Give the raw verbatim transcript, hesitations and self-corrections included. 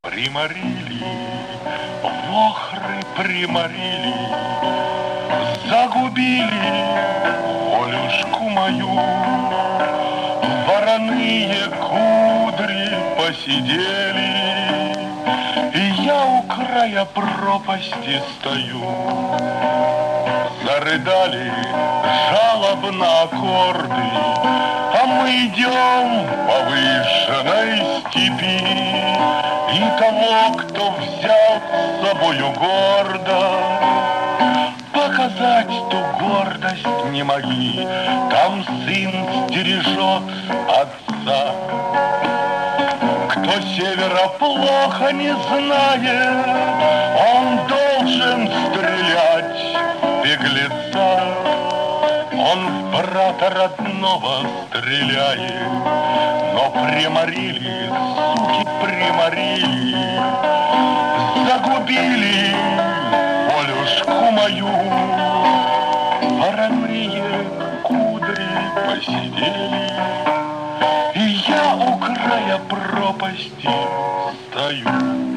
Приморили, вохры приморили, загубили волюшку мою. Вороные кудри посидели, и я у края пропасти стою. Зарыдали жалобно аккорды, а мы идем по выжженной степи. И того, кто взял с собою гордо, показать ту гордость не могли. Там сын стережет отца. Кто севера плохо не знает, он должен стрелять беглеца. Он в брата родного стреляет, но приморили, суки, приморили, загубили волюшку мою. Вороные кудри посидели, и я у края пропасти стою.